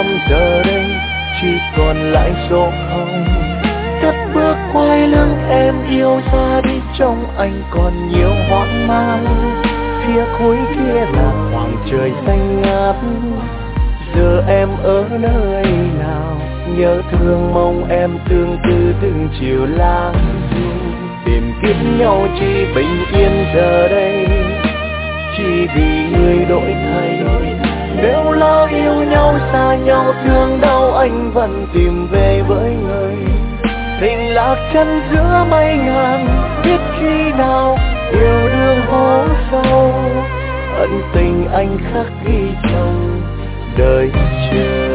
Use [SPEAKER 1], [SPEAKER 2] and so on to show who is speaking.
[SPEAKER 1] năm giờ đây chỉ còn lại số không. Cất bước quay lưng em yêu ra đi, trong anh còn nhiều hoang mang. Phía cuối kia là khoảng trời xanh ngát, giờ em ở nơi nào? Nhớ thương mong em tương tư từng chiều lang du. Tìm kiếm nhau chỉ bình yên giờ đây, chỉ vì người đổi thay. Nếu lỡ yêu nhau xa nhau thương đau, anh vẫn tìm về với người. Tình lạc chân giữa mây ngàn, biết khi nào yêu đương hố sâu. Ân tình anh khắc ghi trong đời chờ.